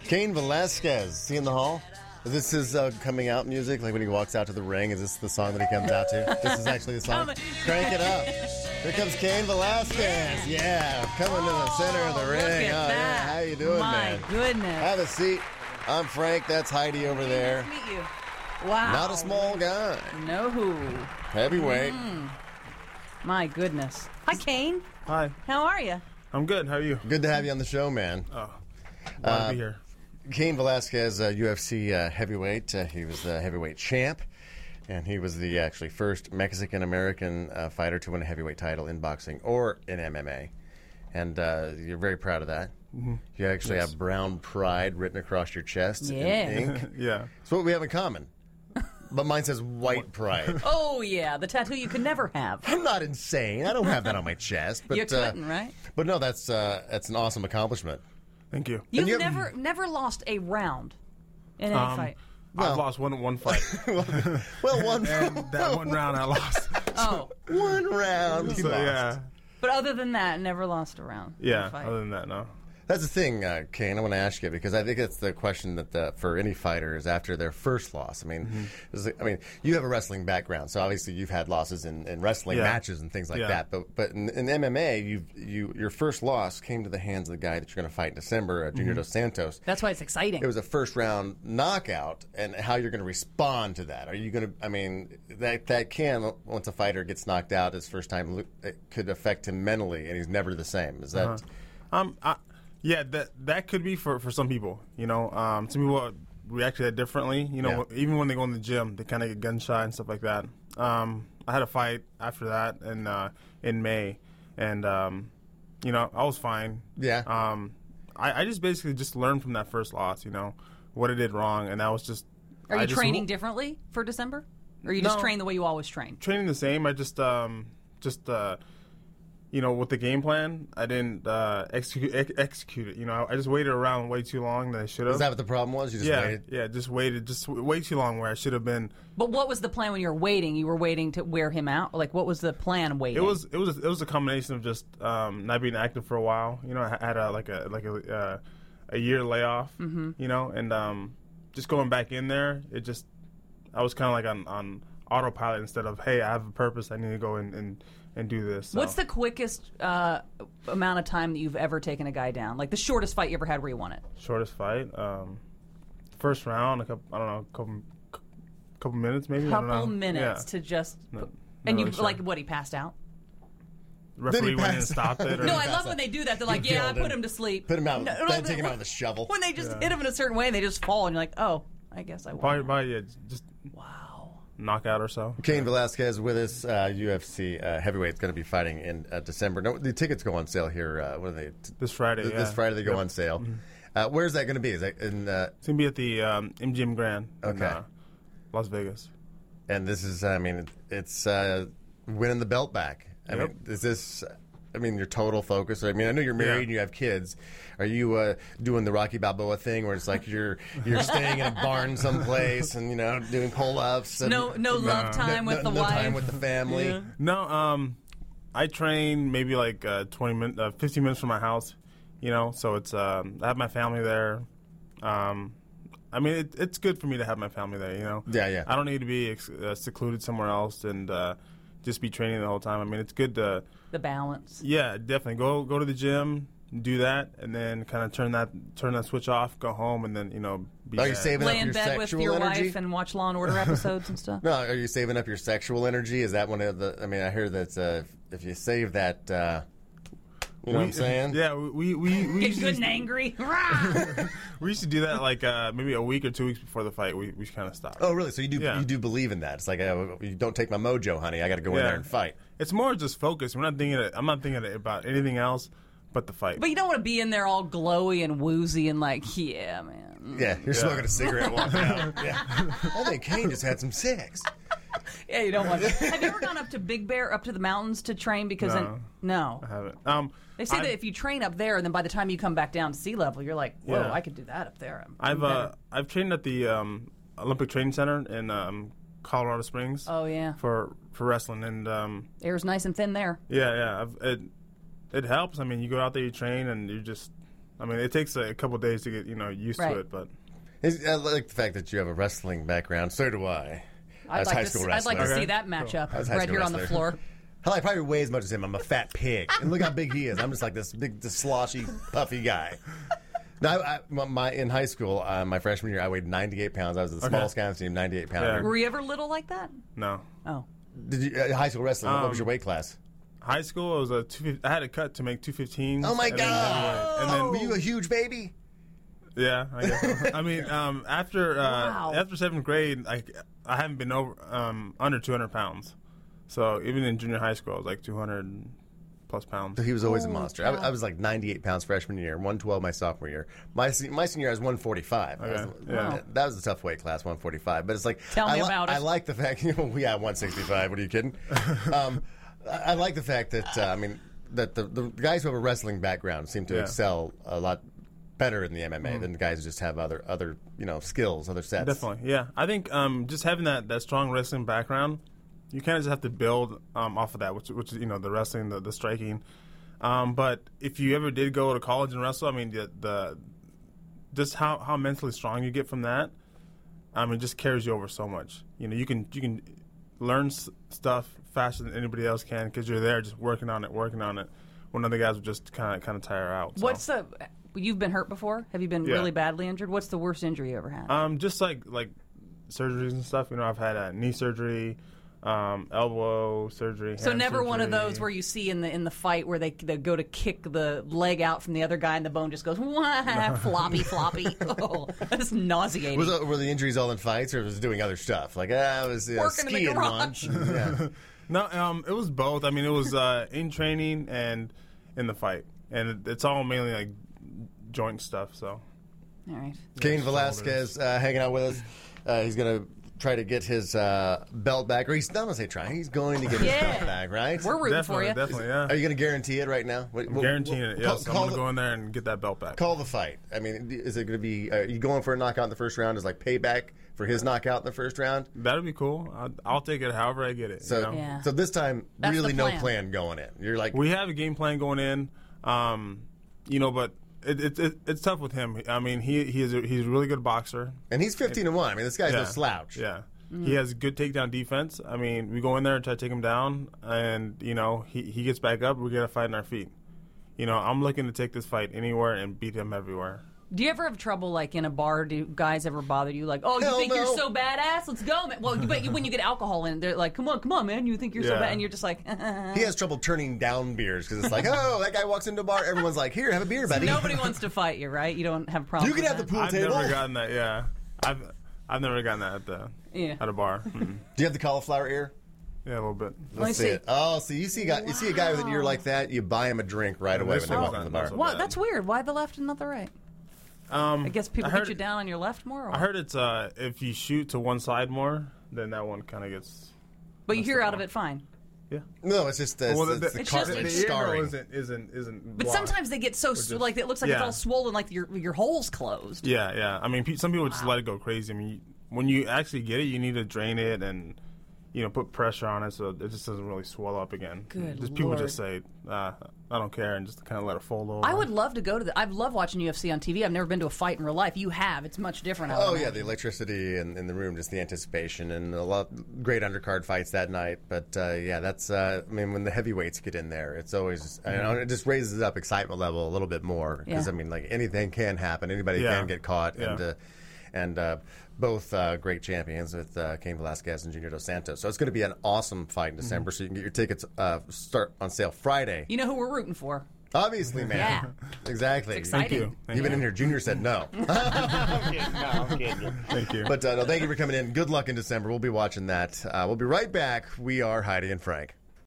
Cain Velasquez, is he in the hall? Is this his coming out music? Like when he walks out to the ring, is this the song that he comes out to? This is actually the song? Crank it up. Here comes Cain Velasquez. Yeah, coming to the center of the ring. Look at that. Yeah. How you doing, man? My goodness. Have a seat. I'm Frank. That's Heidi over there. Nice to meet you. Wow. Not a small guy. No. Heavyweight. My goodness. Hi, Cain. Hi. How are you? I'm good. How are you? Good to have you on the show, man. Oh, glad to be here. Cain Velasquez, UFC heavyweight. He was the heavyweight champ, and he was the actually first Mexican-American fighter to win a heavyweight title in boxing or in MMA. And you're very proud of that. Mm-hmm. You actually have brown pride written across your chest in ink. Yeah. It's what we have in common. But mine says white pride. Oh, yeah, the tattoo you could never have. I'm not insane. I don't have that on my chest. But, You're twitting, right? But no, that's an awesome accomplishment. Thank you. You've never lost a round in any fight. I've lost one fight. Well, one and that one round I lost. Oh. One round. He So, lost. yeah. But other than that, never lost a round. in a Yeah. fight. Other than that, no. That's the thing, Cain. I want to ask you because I think it's the question that for any fighter is after their first loss. I mean, you have a wrestling background, so obviously you've had losses in wrestling matches and things like that. But in MMA, your first loss came to the hands of the guy that you're going to fight in December, Junior Dos Santos. That's why it's exciting. It was a first round knockout, and how you're going to respond to that? Are you going to? I mean, that can once a fighter gets knocked out his first time, it could affect him mentally, and he's never the same. Is that? Yeah, that could be for some people. You know, some people react to that differently. You know, even when they go in the gym, they kind of get gun shy and stuff like that. I had a fight after that in May, and you know, I was fine. Yeah. I just basically just learned from that first loss. You know, what I did wrong, and that was just. Are you training differently for December, or you just train the way you always train? Training the same. I just you know, with the game plan, I didn't execute it. You know, I just waited around way too long than I should have. Is that what the problem was? You just waited? Yeah, just way too long where I should have been. But what was the plan when you were waiting? You were waiting to wear him out? Like, what was the plan waiting? It was a combination of just not being active for a while. You know, I had a year layoff. Mm-hmm. You know, and just going back in there, I was kind of like on autopilot instead of, hey, I have a purpose. I need to go and do this. So. What's the quickest amount of time that you've ever taken a guy down? Like the shortest fight you ever had where you won it? Shortest fight? First round, couple minutes maybe? Couple minutes to just... and you, really sure. like, what, he passed out? Referee went in and stopped it? Or No, I love when they do that. They're like, I put him to sleep. Put him out. Take him out with a shovel. When they just hit him in a certain way and they just fall and you're like, oh, I guess I won. Probably just... Wow. Knockout or so. Cain Velasquez with us, UFC heavyweight, is going to be fighting in December. No, the tickets go on sale here. What are they? This Friday. This Friday they go on sale. Mm-hmm. Where's that going to be? Is that in? It's going to be at the MGM Grand in Las Vegas. And this is, I mean, it's winning the belt back. I mean, is this? I mean, your total focus. I mean, I know you're married and you have kids. Are you doing the Rocky Balboa thing, where it's like you're staying in a barn someplace and doing pull-ups? And, no love time with the wife. No time with the family. Yeah. No, I train maybe like 15 minutes from my house. So it's I have my family there. I mean, it's good for me to have my family there. Yeah. I don't need to be secluded somewhere else and just be training the whole time. I mean, it's good to the balance. Yeah, definitely go to the gym, do that, and then kind of turn that switch off, go home, and then be. Are you saving lay up in your bed with sexual your energy? wife and watch Law and Order episodes and stuff? No, are you saving up your sexual energy? Is that one of the? I mean, I heard that if you save that. You know what I'm saying? Yeah, we get good and angry. We used to do that like maybe a week or 2 weeks before the fight. We kind of stopped. Oh, really? So you do believe in that? It's like you don't take my mojo, honey. I got to go in there and fight. It's more just focus. I'm not thinking about anything else but the fight. But you don't want to be in there all glowy and woozy and like, yeah, man. Yeah, you're smoking a cigarette walking out. Yeah, I think Cain just had some sex. Yeah, you don't want to. Have you ever gone up to Big Bear, up to the mountains to train? Because no, I haven't. They say that if you train up there, and then by the time you come back down to sea level, you're like, whoa, I could do that up there. I've trained at the Olympic Training Center in Colorado Springs. Oh yeah, for wrestling, and air's nice and thin there. Yeah. It helps. I mean, you go out there, you train, and I mean, it takes a couple days to get used Right. to it, but I like the fact that you have a wrestling background. So do I. I was high school I'd wrestler. like to see Okay. that matchup I was a high right school here on the wrestler. floor. Hell, I probably weigh as much as him. I'm a fat pig. And look how big he is. I'm just like this big, this sloshy, puffy guy. Now, in high school, my freshman year, I weighed 98 pounds. I was the smallest guy on the team, 98 pounder. Yeah. Were you ever little like that? no. Oh. Did you high school wrestling? What was your weight class? High school, it was I had a cut to make 215. Oh my and then god! heavyweight. And then Were you a huge baby? yeah, I guess. So. I mean, after Wow. after 7th grade, I haven't been over under 200 pounds. So even in junior high school, I was like 200 plus pounds. So he was always a Holy monster. cow. I was like 98 pounds freshman year, 112 my sophomore year. My senior year, I was 145. Okay. Yeah. That was a tough weight class, 145. But it's like Tell me about it. I like the fact, we had 165. What are you kidding? I like the fact that that the guys who have a wrestling background seem to Yeah. excel a lot better in the MMA than the guys who just have other skills, other sets. Definitely, yeah. I think just having that strong wrestling background, you kind of just have to build off of that, which is the wrestling, the striking. But if you ever did go to college and wrestle, I mean, the just how mentally strong you get from that, I mean, just carries you over so much. You can learn stuff faster than anybody else can because you're there just working on it. When other guys would just kind of tire out. So. You've been hurt before? Have you been Yeah. really badly injured? What's the worst injury you ever had? Just like surgeries and stuff. I've had knee surgery, elbow surgery. So hand never one of surgery. those where you see in the fight where they go to kick the leg out from the other guy and the bone just goes wah, floppy. Oh, that's nauseating. Were the injuries all in fights, or was it doing other stuff? Like I was Working in the skiing garage. once. Yeah. No, it was both. I mean, it was in training and in the fight, and it's all mainly like joint stuff. So All right. Cain Velasquez hanging out with us. He's going to try to get his belt back. Or he's not going to say try. He's going to get his belt back, right? We're rooting for you. definitely, yeah. Are you going to guarantee it right now? Guaranteeing it. Yes, I'm gonna go in there and get that belt back. Call the fight. I mean, is it going to be? Are you going for a knockout in the first round? Is like payback for his knockout in the first round? That'd be cool. I'll take it however I get it. So, Yeah. so this time, That's really the no plan. plan going in. You're like, We have a game plan going in, but it's tough with him. I mean, he's a really good boxer. and he's 15-1. I mean, this guy's no Yeah. slouch. Yeah. He has good takedown defense. I mean, we go in there and try to take him down, and he gets back up. We get a fight on our feet. I'm looking to take this fight anywhere and beat him everywhere. Do you ever have trouble, like, in a bar? Do guys ever bother you? Like, oh, you Hell think no. you're so badass? Let's go, man. Well, but when you get alcohol in, they're like, come on, man. You think you're so Yeah. bad? And you're just like, He has trouble turning down beers because it's like, oh, that guy walks into a bar. Everyone's like, here, have a beer, buddy. nobody wants to fight you, right? You don't have problems. You can with have the that? pool I've table. never gotten that. Yeah, I've never gotten that at a bar. Mm-mm. Do you have the cauliflower ear? Yeah, a little bit. Let me see see. it. Oh, so you see a guy with an ear like that, you buy him a drink right away this when they one's walk in the not bar. so Well, bad. that's weird. Why the left and not the right? I guess people heard put you down on your left more. Or? I heard it's if you shoot to one side more, then that one kind of gets. But you hear out of it fine. Yeah. No, it's just the It's just- cartilage the scarring. isn't. But blocked. sometimes they get so like it looks like it's Yeah. all swollen, like your hole's closed. Yeah. I mean, some people just let it go crazy. I mean, when you actually get it, you need to drain it and put pressure on it so it just doesn't really swell up again. Good just people Lord. just say, I don't care, and just kind of let it fold over. I would love to go to I love watching UFC on TV. I've never been to a fight in real life. You have. It's much different. I would Oh yeah, imagine. the electricity in the room, just the anticipation, and a lot great undercard fights that night. But yeah, that's I mean, when the heavyweights get in there, it's always it just raises up excitement level a little bit more because Yeah. I mean, like anything can happen, anybody Yeah. can get caught, Yeah. and both great champions with Cain Velasquez and Junior Dos Santos. So it's going to be an awesome fight in December. So you can get your tickets start on sale Friday. You know who we're rooting for? Obviously, man. Yeah. Exactly. It's Thank exciting. you. Even in here, Junior said no. I'm kidding. Thank you. But no, thank you for coming in. Good luck in December. We'll be watching that. We'll be right back. We are Heidi and Frank.